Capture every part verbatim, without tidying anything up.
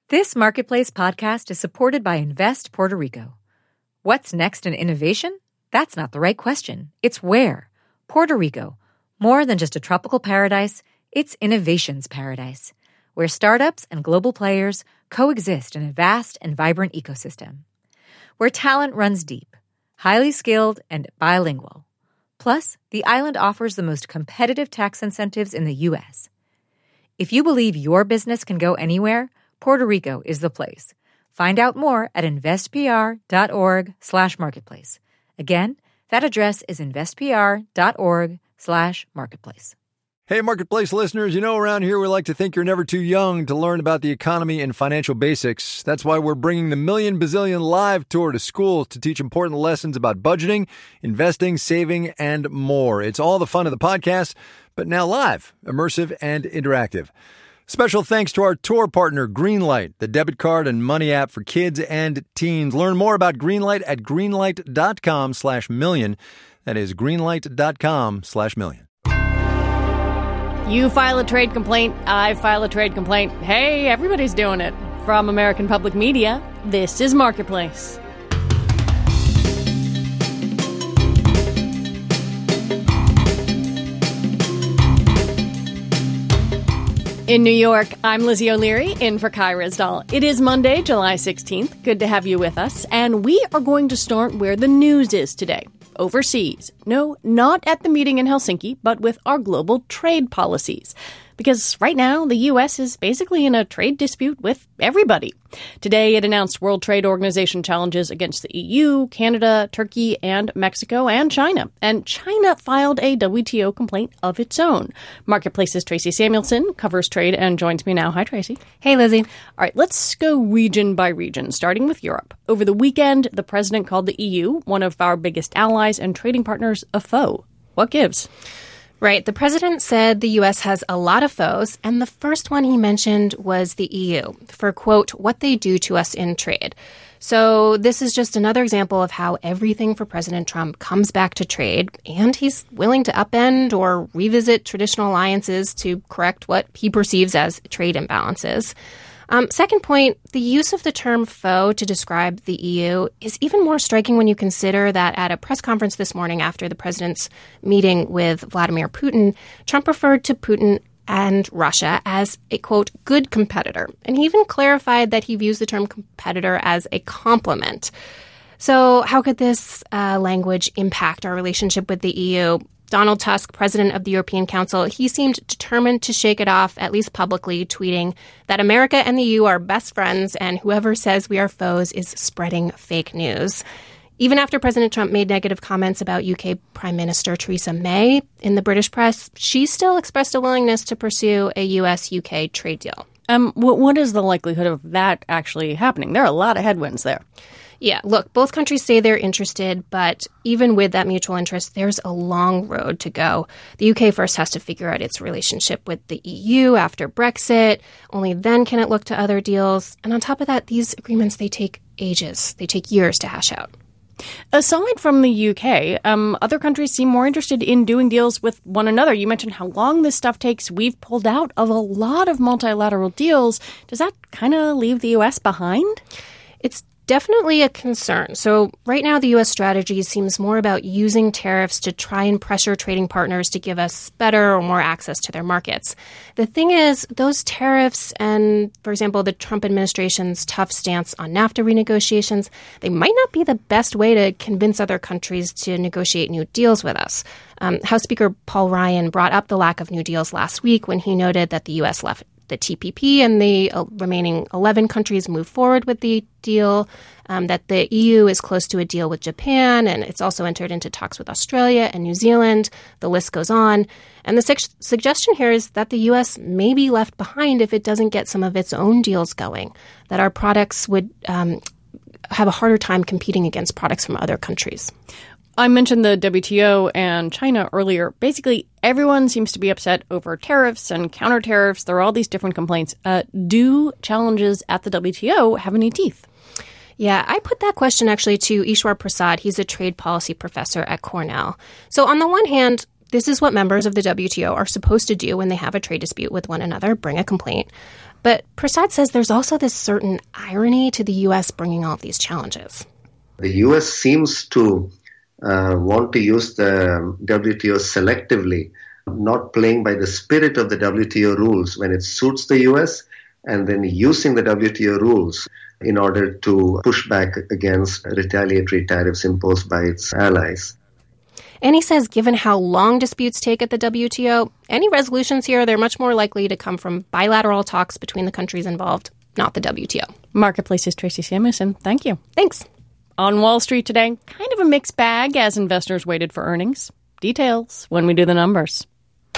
This Marketplace podcast is supported by Invest Puerto Rico. What's next in innovation? That's not the right question. It's where. Puerto Rico. More than just a tropical paradise, it's innovation's paradise, where startups and global players coexist in a vast and vibrant ecosystem. Where talent runs deep, highly skilled, and bilingual. Plus, the island offers the most competitive tax incentives in the U S. If you believe your business can go anywhere, Puerto Rico is the place. Find out more at investpr.org slash marketplace. Again, that address is investpr.org slash marketplace. Hey, Marketplace listeners, you know around here we like to think you're never too young to learn about the economy and financial basics. That's why we're bringing the Million Bazillion Live Tour to schools to teach important lessons about budgeting, investing, saving, and more. It's all the fun of the podcast, but now live, immersive, and interactive. Special thanks to our tour partner, Greenlight, the debit card and money app for kids and teens. Learn more about Greenlight at greenlight.com slash million. That is greenlight.com slash million. You file a trade complaint, I file a trade complaint. Hey, everybody's doing it. From American Public Media, this is Marketplace. In New York, I'm Lizzie O'Leary, in for Kai Rizdal. It is Monday, July sixteenth. Good to have you with us. And we are going to start where the news is today. Overseas. No, not at the meeting in Helsinki, but with our global trade policies. Because right now, the U S is basically in a trade dispute with everybody. Today, it announced World Trade Organization challenges against the E U, Canada, Turkey, and Mexico, and China. And China filed a W T O complaint of its own. Marketplace's Tracy Samuelson covers trade and joins me now. Hi, Tracy. Hey, Lizzie. All right, let's go region by region, starting with Europe. Over the weekend, the president called the E U, one of our biggest allies and trading partners, a foe. What gives? Right. The president said the U S has a lot of foes, and the first one he mentioned was the E U for, quote, what they do to us in trade. So this is just another example of how everything for President Trump comes back to trade, and he's willing to upend or revisit traditional alliances to correct what he perceives as trade imbalances. Um, second point, the use of the term foe to describe the E U is even more striking when you consider that at a press conference this morning after the president's meeting with Vladimir Putin, Trump referred to Putin and Russia as a, quote, good competitor. And he even clarified that he views the term competitor as a compliment. So how could this uh, language impact our relationship with the E U? Donald Tusk, president of the European Council, he seemed determined to shake it off, at least publicly, tweeting that America and the E U are best friends, and whoever says we are foes is spreading fake news. Even after President Trump made negative comments about U K Prime Minister Theresa May in the British press, she still expressed a willingness to pursue a U S U K trade deal. Um, what, what is the likelihood of that actually happening? There are a lot of headwinds there. Yeah, look, both countries say they're interested, but even with that mutual interest, there's a long road to go. The U K first has to figure out its relationship with the E U after Brexit. Only then can it look to other deals. And on top of that, these agreements, they take ages. They take years to hash out. Aside from the U K, um, other countries seem more interested in doing deals with one another. You mentioned how long this stuff takes. We've pulled out of a lot of multilateral deals. Does that kind of leave the U S behind? It's definitely a concern. So right now, the U S strategy seems more about using tariffs to try and pressure trading partners to give us better or more access to their markets. The thing is, those tariffs and, for example, the Trump administration's tough stance on NAFTA renegotiations, they might not be the best way to convince other countries to negotiate new deals with us. Um, House Speaker Paul Ryan brought up the lack of new deals last week when he noted that the U S left the T P P and the uh, remaining eleven countries move forward with the deal, um, that the E U is close to a deal with Japan, and it's also entered into talks with Australia and New Zealand. The list goes on. And the su- suggestion here is that the U S may be left behind if it doesn't get some of its own deals going, that our products would um, have a harder time competing against products from other countries. I mentioned the W T O and China earlier. Basically, everyone seems to be upset over tariffs and counter tariffs. There are all these different complaints. Uh, do challenges at the W T O have any teeth? Yeah, I put that question actually to Ishwar Prasad. He's a trade policy professor at Cornell. So on the one hand, this is what members of the W T O are supposed to do when they have a trade dispute with one another, bring a complaint. But Prasad says there's also this certain irony to the U S bringing all of these challenges. The U S seems to uh, want to use the W T O selectively, not playing by the spirit of the W T O rules when it suits the U S, and then using the W T O rules in order to push back against retaliatory tariffs imposed by its allies. And he says given how long disputes take at the W T O, any resolutions here, they're much more likely to come from bilateral talks between the countries involved, not the W T O. Marketplace's Tracy Samuelson, thank you. Thanks. On Wall Street today, kind of a mixed bag as investors waited for earnings. Details when we do the numbers.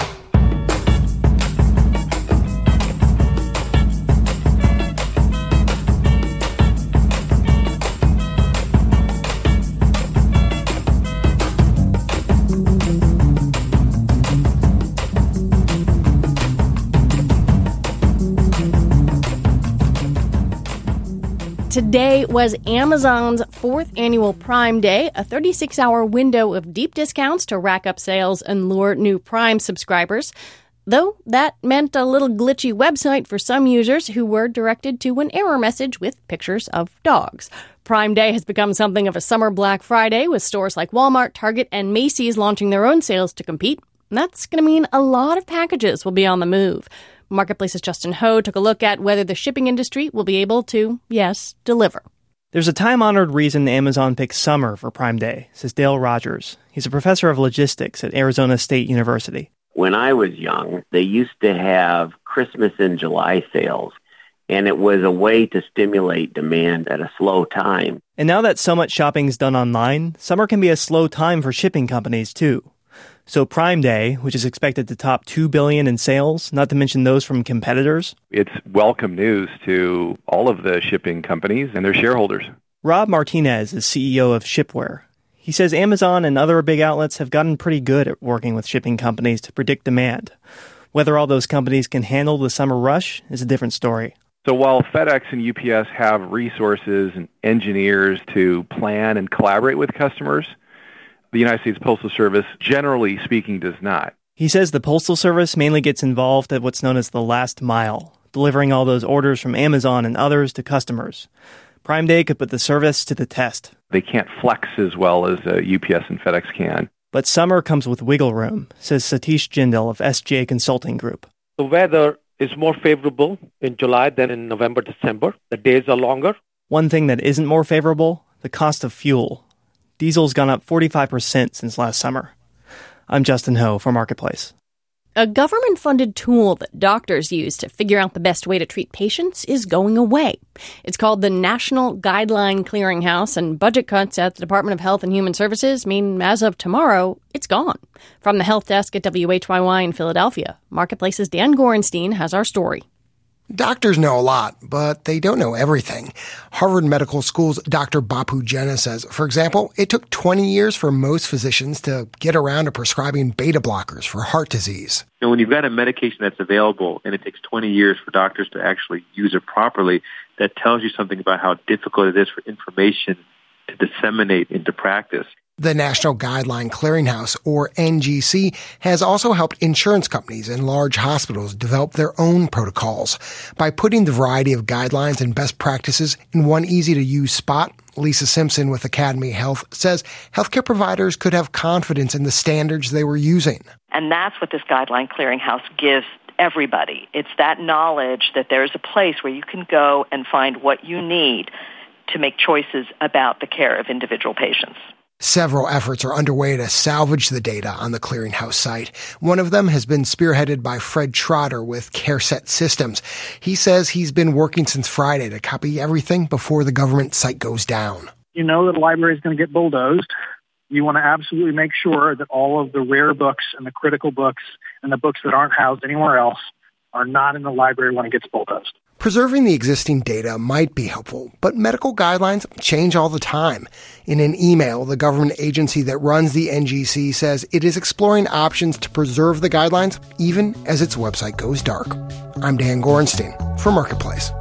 Today was Amazon's fourth annual Prime Day, a thirty-six hour window of deep discounts to rack up sales and lure new Prime subscribers. Though that meant a little glitchy website for some users who were directed to an error message with pictures of dogs. Prime Day has become something of a summer Black Friday, with stores like Walmart, Target, and Macy's launching their own sales to compete. That's going to mean a lot of packages will be on the move. Marketplace's Justin Ho took a look at whether the shipping industry will be able to, yes, deliver. There's a time-honored reason Amazon picked summer for Prime Day, says Dale Rogers. He's a professor of logistics at Arizona State University. When I was young, they used to have Christmas in July sales, and it was a way to stimulate demand at a slow time. And now that so much shopping is done online, summer can be a slow time for shipping companies, too. So Prime Day, which is expected to top two billion dollars in sales, not to mention those from competitors. It's welcome news to all of the shipping companies and their shareholders. Rob Martinez is C E O of Shipware. He says Amazon and other big outlets have gotten pretty good at working with shipping companies to predict demand. Whether all those companies can handle the summer rush is a different story. So while FedEx and U P S have resources and engineers to plan and collaborate with customers, the United States Postal Service, generally speaking, does not. He says the Postal Service mainly gets involved at what's known as the last mile, delivering all those orders from Amazon and others to customers. Prime Day could put the service to the test. They can't flex as well as uh, U P S and FedEx can. But summer comes with wiggle room, says Satish Jindal of S J Consulting Group. The weather is more favorable in July than in November, December. The days are longer. One thing that isn't more favorable, the cost of fuel. Diesel's gone up forty-five percent since last summer. I'm Justin Ho for Marketplace. A government-funded tool that doctors use to figure out the best way to treat patients is going away. It's called the National Guideline Clearinghouse, and budget cuts at the Department of Health and Human Services mean as of tomorrow, it's gone. From the Health Desk at W H Y Y in Philadelphia, Marketplace's Dan Gorenstein has our story. Doctors know a lot, but they don't know everything. Harvard Medical School's Doctor Bapu Jena says, for example, it took twenty years for most physicians to get around to prescribing beta blockers for heart disease. And when you've got a medication that's available and it takes twenty years for doctors to actually use it properly, that tells you something about how difficult it is for information to disseminate into practice. The National Guideline Clearinghouse, or N G C, has also helped insurance companies and large hospitals develop their own protocols. By putting the variety of guidelines and best practices in one easy-to-use spot, Lisa Simpson with Academy Health says healthcare providers could have confidence in the standards they were using. And that's what this Guideline Clearinghouse gives everybody. It's that knowledge that there's a place where you can go and find what you need to make choices about the care of individual patients. Several efforts are underway to salvage the data on the clearinghouse site. One of them has been spearheaded by Fred Trotter with CareSet Systems. He says he's been working since Friday to copy everything before the government site goes down. You know that the library is going to get bulldozed. You want to absolutely make sure that all of the rare books and the critical books and the books that aren't housed anywhere else are not in the library when it gets bulldozed. Preserving the existing data might be helpful, but medical guidelines change all the time. In an email, the government agency that runs the N G C says it is exploring options to preserve the guidelines even as its website goes dark. I'm Dan Gorenstein for Marketplace.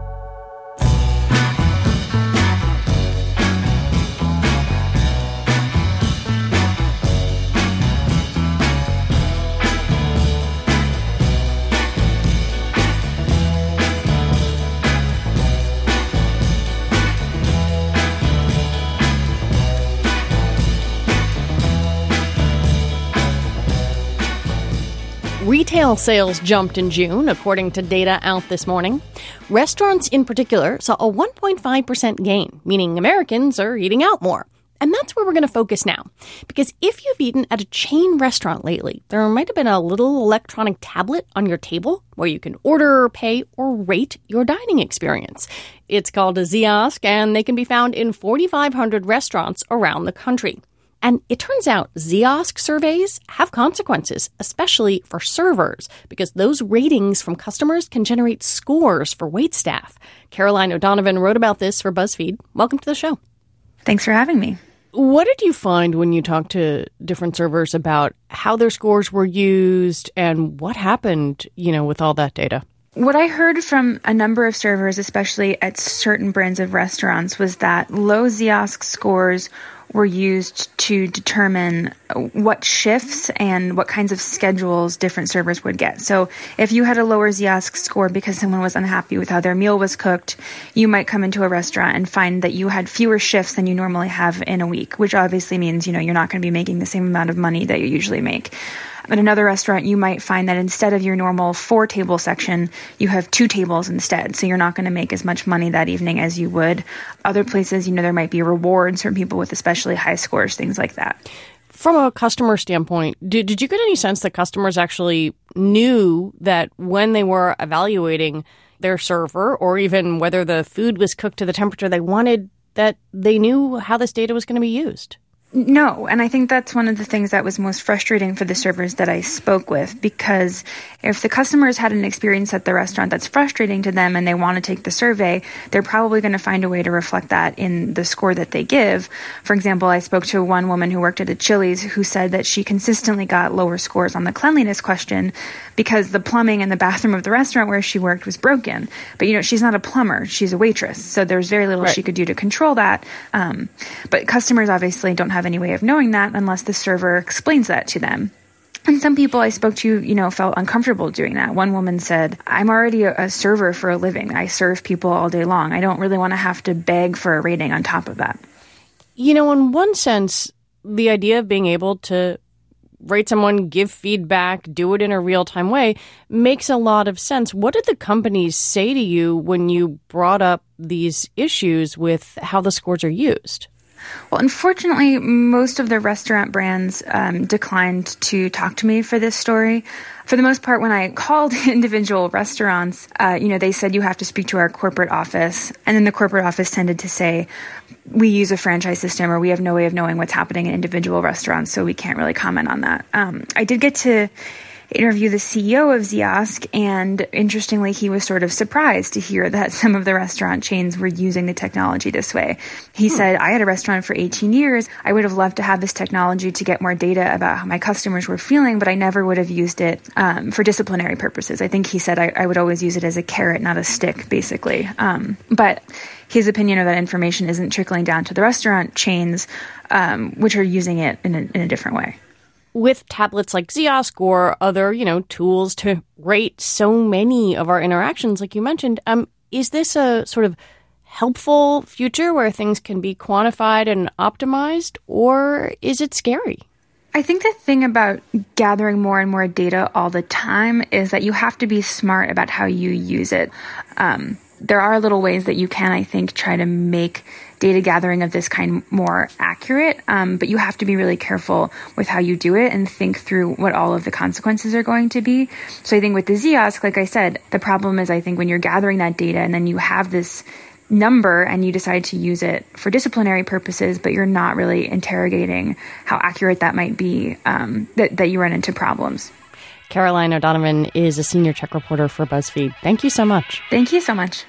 Retail sales jumped in June, according to data out this morning. Restaurants in particular saw a one point five percent gain, meaning Americans are eating out more. And that's where we're going to focus now. Because if you've eaten at a chain restaurant lately, there might have been a little electronic tablet on your table where you can order, pay, or rate your dining experience. It's called a Ziosk, and they can be found in forty-five hundred restaurants around the country. And it turns out Ziosk surveys have consequences, especially for servers, because those ratings from customers can generate scores for waitstaff. Caroline O'Donovan wrote about this for BuzzFeed. Welcome to the show. Thanks for having me. What did you find when you talked to different servers about how their scores were used and what happened, you know, with all that data? What I heard from a number of servers, especially at certain brands of restaurants, was that low Ziosk scores were used to determine what shifts and what kinds of schedules different servers would get. So if you had a lower Ziosk score because someone was unhappy with how their meal was cooked, you might come into a restaurant and find that you had fewer shifts than you normally have in a week, which obviously means, you know, you're not going to be making the same amount of money that you usually make. At another restaurant, you might find that instead of your normal four-table section, you have two tables instead. So you're not going to make as much money that evening as you would. Other places, you know, there might be rewards for people with especially high scores, things like that. From a customer standpoint, did, did you get any sense that customers actually knew that when they were evaluating their server, or even whether the food was cooked to the temperature they wanted, that they knew how this data was going to be used? No, and I think that's one of the things that was most frustrating for the servers that I spoke with, because if the customers had an experience at the restaurant that's frustrating to them and they want to take the survey, they're probably going to find a way to reflect that in the score that they give. For example, I spoke to one woman who worked at a Chili's who said that she consistently got lower scores on the cleanliness question because the plumbing in the bathroom of the restaurant where she worked was broken. But, you know, she's not a plumber, she's a waitress, so there's very little right. she could do to control that. Um, but customers obviously don't have have any way of knowing that unless the server explains that to them. And some people I spoke to, you know, felt uncomfortable doing that. One woman said, I'm already a, a server for a living. I serve people all day long. I don't really want to have to beg for a rating on top of that. You know, in one sense, the idea of being able to rate someone, give feedback, do it in a real-time way makes a lot of sense. What did the companies say to you when you brought up these issues with how the scores are used? Well, unfortunately, most of the restaurant brands um, declined to talk to me for this story. For the most part, when I called individual restaurants, uh, you know, they said you have to speak to our corporate office. And then the corporate office tended to say, we use a franchise system or we have no way of knowing what's happening in individual restaurants, so we can't really comment on that. Um, I did get to interview the C E O of Ziosk, and interestingly, he was sort of surprised to hear that some of the restaurant chains were using the technology this way. He hmm. said, I had a restaurant for eighteen years. I would have loved to have this technology to get more data about how my customers were feeling, but I never would have used it um, for disciplinary purposes. I think he said I, I would always use it as a carrot, not a stick, basically. Um, but his opinion of that information isn't trickling down to the restaurant chains, um, which are using it in a, in a different way. With tablets like Ziosk or other, you know, tools to rate so many of our interactions, like you mentioned, um, is this a sort of helpful future where things can be quantified and optimized, or is it scary? I think the thing about gathering more and more data all the time is that you have to be smart about how you use it. Um, there are little ways that you can, I think, try to make data gathering of this kind more accurate, um, but you have to be really careful with how you do it and think through what all of the consequences are going to be. So I think with the Ziosk, like I said, the problem is I think when you're gathering that data and then you have this number and you decide to use it for disciplinary purposes, but you're not really interrogating how accurate that might be, um, that, that you run into problems. Caroline O'Donovan is a senior tech reporter for BuzzFeed. Thank you so much. Thank you so much.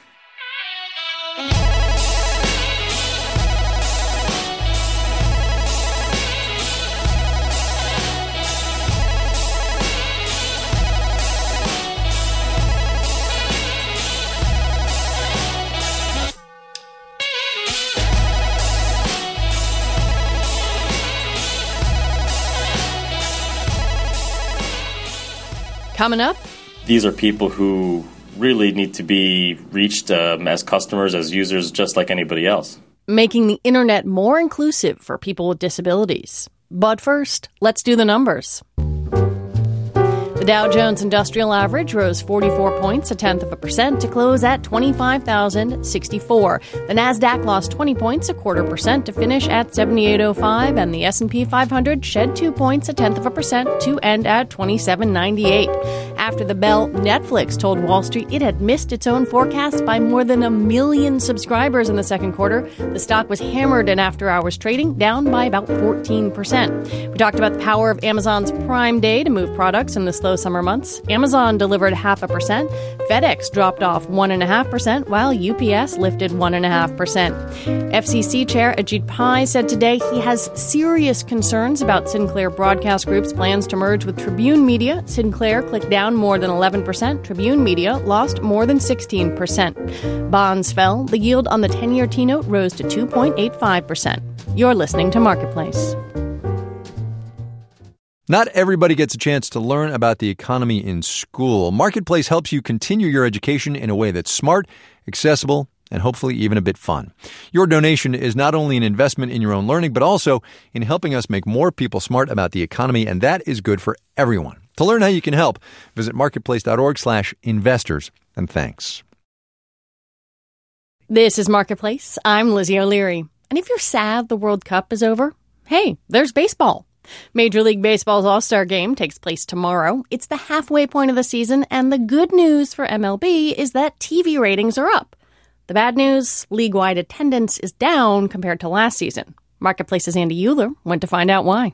Coming up, these are people who really need to be reached um, as customers, as users, just like anybody else. Making the internet more inclusive for people with disabilities. But first, let's do the numbers. The Dow Jones Industrial Average rose forty-four points, a tenth of a percent, to close at twenty-five thousand sixty-four. The Nasdaq lost twenty points, a quarter percent, to finish at seventy-eight oh five, and the S and P five hundred shed two points, a tenth of a percent, to end at twenty-seven ninety-eight. After the bell, Netflix told Wall Street it had missed its own forecast by more than a million subscribers in the second quarter. The stock was hammered in after-hours trading, down by about fourteen percent. We talked about the power of Amazon's Prime Day to move products in the slow summer months. Amazon delivered half a percent. FedEx dropped off one and a half percent, while U P S lifted one and a half percent. F C C Chair Ajit Pai said today he has serious concerns about Sinclair Broadcast Group's plans to merge with Tribune Media. Sinclair clicked down more than eleven percent. Tribune Media lost more than sixteen percent. Bonds fell. The yield on the ten-year T-note rose to two point eight five percent. You're listening to Marketplace. Not everybody gets a chance to learn about the economy in school. Marketplace helps you continue your education in a way that's smart, accessible, and hopefully even a bit fun. Your donation is not only an investment in your own learning, but also in helping us make more people smart about the economy, and that is good for everyone. To learn how you can help, visit marketplace.org slash investors, and thanks. This is Marketplace. I'm Lizzie O'Leary. And if you're sad the World Cup is over, hey, there's baseball. Major League Baseball's All-Star Game takes place tomorrow. It's the halfway point of the season, and the good news for M L B is that T V ratings are up. The bad news, league-wide attendance is down compared to last season. Marketplace's Andy Euler went to find out why.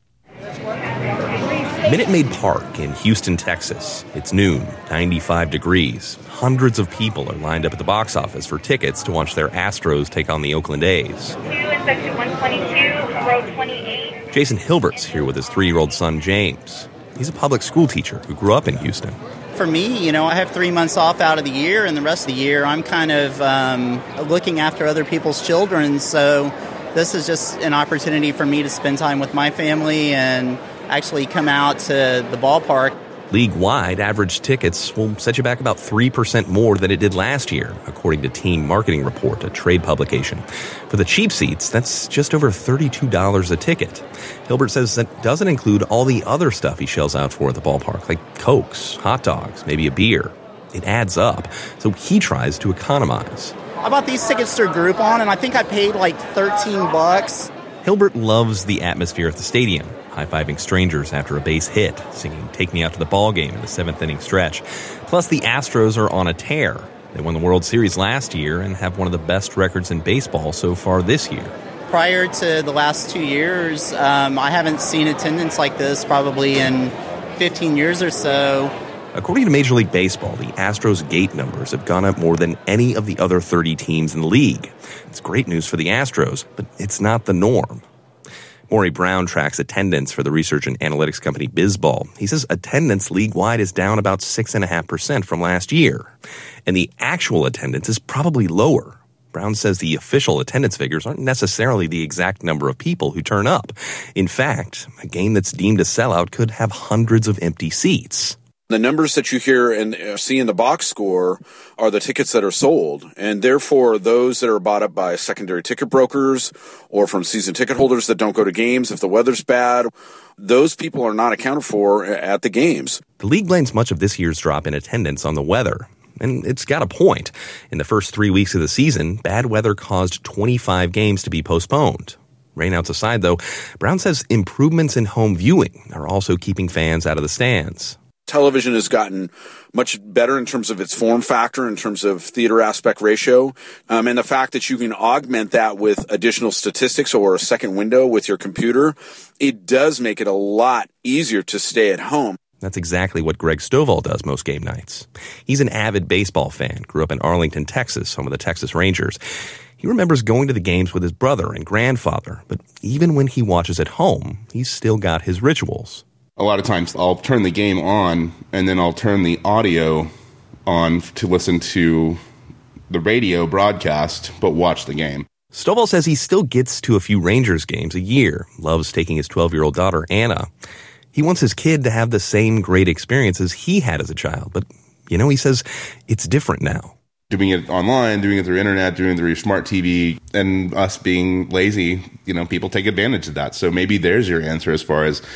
Minute Maid Park in Houston, Texas. It's noon, ninety-five degrees. Hundreds of people are lined up at the box office for tickets to watch their Astros take on the Oakland A's. Two in section one twenty-two, row twenty-eight. Jason Hilbert's here with his three-year-old son, James. He's a public school teacher who grew up in Houston. For me, you know, I have three months off out of the year, and the rest of the year I'm kind of um, looking after other people's children. So this is just an opportunity for me to spend time with my family and actually come out to the ballpark. League-wide, average tickets will set you back about three percent more than it did last year, according to Team Marketing Report, a trade publication. For the cheap seats, that's just over thirty-two dollars a ticket. Hilbert says that doesn't include all the other stuff he shells out for at the ballpark, like Cokes, hot dogs, maybe a beer. It adds up, so he tries to economize. I bought these tickets through Groupon, and I think I paid like thirteen bucks. Hilbert loves the atmosphere at the stadium, high-fiving strangers after a base hit, singing Take Me Out to the Ball Game in the seventh inning stretch. Plus, the Astros are on a tear. They won the World Series last year and have one of the best records in baseball so far this year. Prior to the last two years, um, I haven't seen attendance like this probably in fifteen years or so. According to Major League Baseball, the Astros' gate numbers have gone up more than any of the other thirty teams in the league. It's great news for the Astros, but it's not the norm. Maury Brown tracks attendance for the research and analytics company BizBall. He says attendance league-wide is down about six point five percent from last year, and the actual attendance is probably lower. Brown says the official attendance figures aren't necessarily the exact number of people who turn up. In fact, a game that's deemed a sellout could have hundreds of empty seats. The numbers that you hear and see in the box score are the tickets that are sold, and therefore those that are bought up by secondary ticket brokers or from season ticket holders that don't go to games if the weather's bad, those people are not accounted for at the games. The league blames much of this year's drop in attendance on the weather, and it's got a point. In the first three weeks of the season, bad weather caused twenty-five games to be postponed. Rainouts aside, though, Brown says improvements in home viewing are also keeping fans out of the stands. Television has gotten much better in terms of its form factor, in terms of theater aspect ratio, um, and the fact that you can augment that with additional statistics or a second window with your computer, it does make it a lot easier to stay at home. That's exactly what Greg Stovall does most game nights. He's an avid baseball fan, grew up in Arlington, Texas, home of the Texas Rangers. He remembers going to the games with his brother and grandfather, but even when he watches at home, he's still got his rituals. A lot of times I'll turn the game on and then I'll turn the audio on to listen to the radio broadcast, but watch the game. Stovall says he still gets to a few Rangers games a year, loves taking his twelve-year-old daughter, Anna. He wants his kid to have the same great experiences he had as a child, but, you know, he says it's different now. Doing it online, doing it through internet, doing it through your smart T V, and us being lazy, you know, people take advantage of that. So maybe there's your answer as far as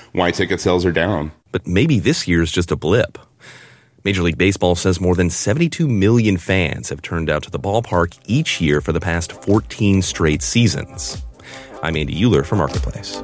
why ticket sales are down. But maybe this year's just a blip. Major League Baseball says more than seventy-two million fans have turned out to the ballpark each year for the past fourteen straight seasons. I'm Andy Euler for Marketplace.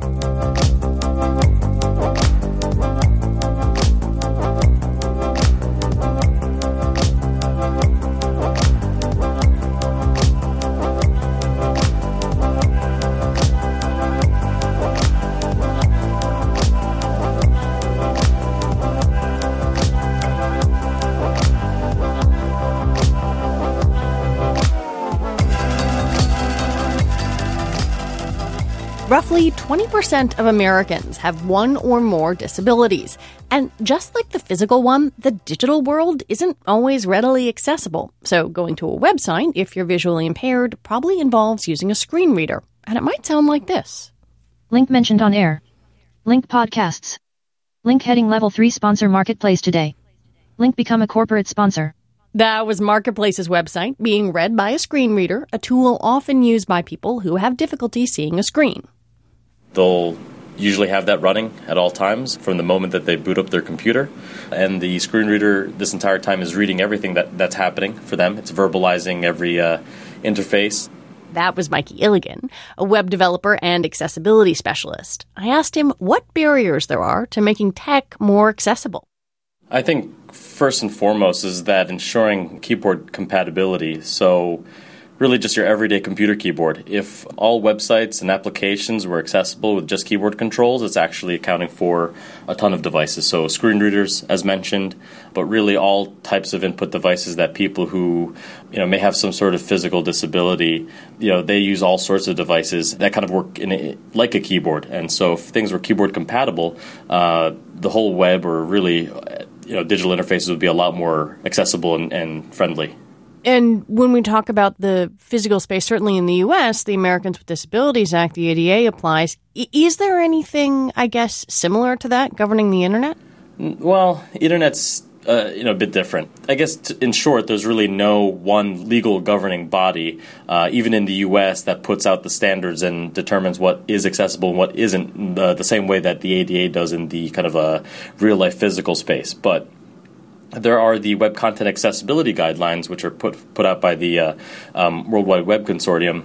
Roughly twenty percent of Americans have one or more disabilities. And just like the physical one, the digital world isn't always readily accessible. So going to a website, if you're visually impaired, probably involves using a screen reader. And it might sound like this. Link mentioned on air. Link podcasts. Link heading level three sponsor Marketplace today. Link become a corporate sponsor. That was Marketplace's website being read by a screen reader, a tool often used by people who have difficulty seeing a screen. They'll usually have that running at all times from the moment that they boot up their computer. And the screen reader this entire time is reading everything that, that's happening for them. It's verbalizing every uh, interface. That was Mikey Illigan, a web developer and accessibility specialist. I asked him what barriers there are to making tech more accessible. I think first and foremost is that ensuring keyboard compatibility. So really just your everyday computer keyboard. If all websites and applications were accessible with just keyboard controls, it's actually accounting for a ton of devices. So screen readers, as mentioned, but really all types of input devices that people who, you know, may have some sort of physical disability, you know, they use all sorts of devices that kind of work in a, like a keyboard. And so if things were keyboard compatible, uh, the whole web or really, you know, digital interfaces would be a lot more accessible and, and friendly. And when we talk about the physical space, certainly in the U S, the Americans with Disabilities Act, the A D A applies. Is there anything, I guess, similar to that governing the Internet? Well, Internet's uh, you know, a bit different. I guess, t- in short, there's really no one legal governing body, uh, even in the U S, that puts out the standards and determines what is accessible and what isn't, uh, the same way that the A D A does in the kind of a real-life physical space. But there are the Web Content Accessibility Guidelines, which are put put out by the uh, um, World Wide Web Consortium,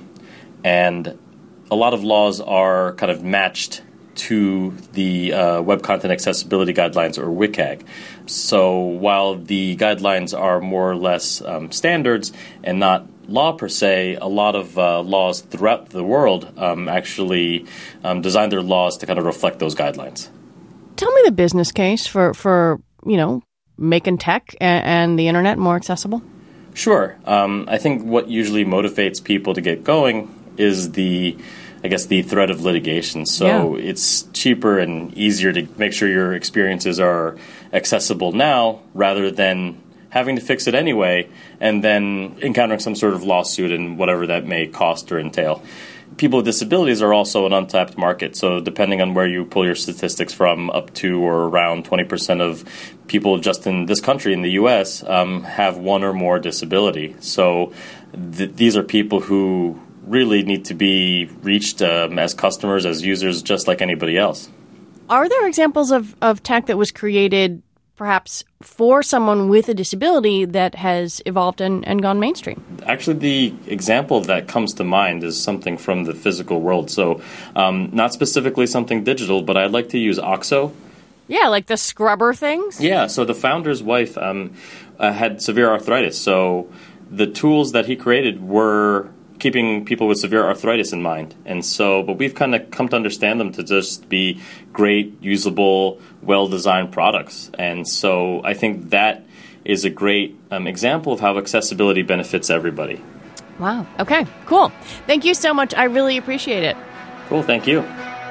and a lot of laws are kind of matched to the uh, Web Content Accessibility Guidelines, or W C A G. So while the guidelines are more or less um, standards and not law per se, a lot of uh, laws throughout the world um, actually um, design their laws to kind of reflect those guidelines. Tell me the business case for, for you know, making tech and, and the Internet more accessible? Sure. Um, I think what usually motivates people to get going is the, I guess, the threat of litigation. So yeah. It's cheaper and easier to make sure your experiences are accessible now rather than having to fix it anyway and then encountering some sort of lawsuit and whatever that may cost or entail. People with disabilities are also an untapped market. So depending on where you pull your statistics from, up to or around twenty percent of people just in this country, in the U S, um, have one or more disability. So th- these are people who really need to be reached um, as customers, as users, just like anybody else. Are there examples of, of tech that was created perhaps for someone with a disability that has evolved and, and gone mainstream? Actually, the example that comes to mind is something from the physical world. So um, not specifically something digital, but I'd like to use OXO. Yeah, like the scrubber things? Yeah, so the founder's wife um, uh, had severe arthritis. So the tools that he created were keeping people with severe arthritis in mind. And so, but we've kind of come to understand them to just be great, usable, well-designed products. And so I think that is a great um, example of how accessibility benefits everybody. Wow. Okay, cool. Thank you so much. I really appreciate it. Cool. Thank you.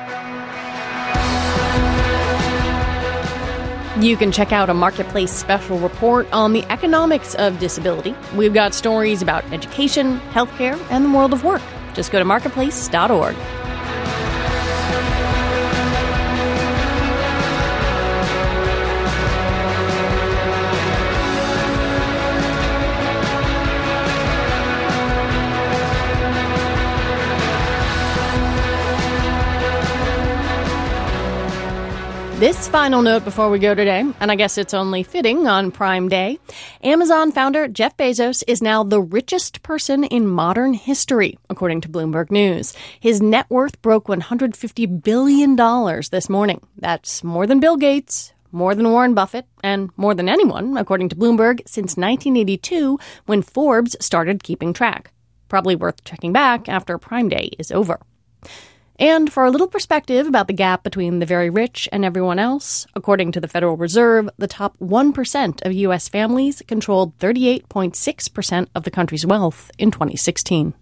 You can check out a Marketplace special report on the economics of disability. We've got stories about education, healthcare, and the world of work. Just go to marketplace dot org. This final note before we go today, and I guess it's only fitting on Prime Day, Amazon founder Jeff Bezos is now the richest person in modern history, according to Bloomberg News. His net worth broke one hundred fifty billion dollars this morning. That's more than Bill Gates, more than Warren Buffett, and more than anyone, according to Bloomberg, since nineteen eighty-two, when Forbes started keeping track. Probably worth checking back after Prime Day is over. And for a little perspective about the gap between the very rich and everyone else, according to the Federal Reserve, the top one percent of U S families controlled thirty-eight point six percent of the country's wealth in twenty sixteen.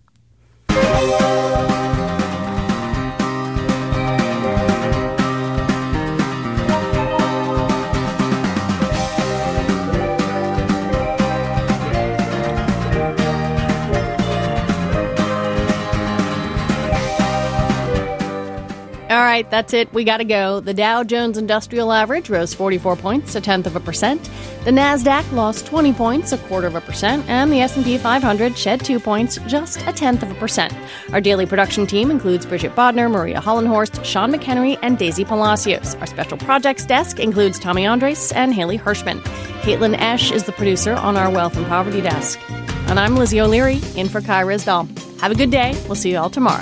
All right, that's it. We got to go. The Dow Jones Industrial Average rose forty-four points, a tenth of a percent. The Nasdaq lost twenty points, a quarter of a percent, and the S and P five hundred shed two points, just a tenth of a percent. Our daily production team includes Bridget Bodner, Maria Hollenhorst, Sean McHenry, and Daisy Palacios. Our special projects desk includes Tommy Andres and Haley Hirschman. Caitlin Esch is the producer on our Wealth and Poverty desk. And I'm Lizzie O'Leary, in for Kai Rizdal. Have a good day. We'll see you all tomorrow.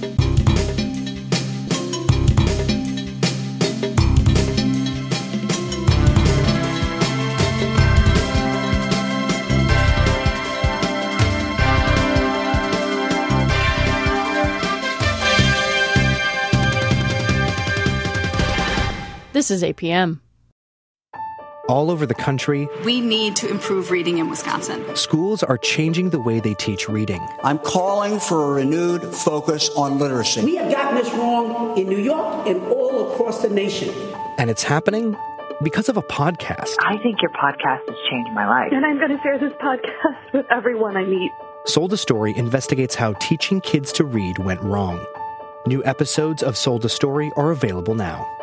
This is A P M. All over the country, we need to improve reading in Wisconsin. Schools are changing the way they teach reading. I'm calling for a renewed focus on literacy. We have gotten this wrong in New York and all across the nation. And it's happening because of a podcast. I think your podcast has changed my life. And I'm going to share this podcast with everyone I meet. Sold a Story investigates how teaching kids to read went wrong. New episodes of Sold a Story are available now.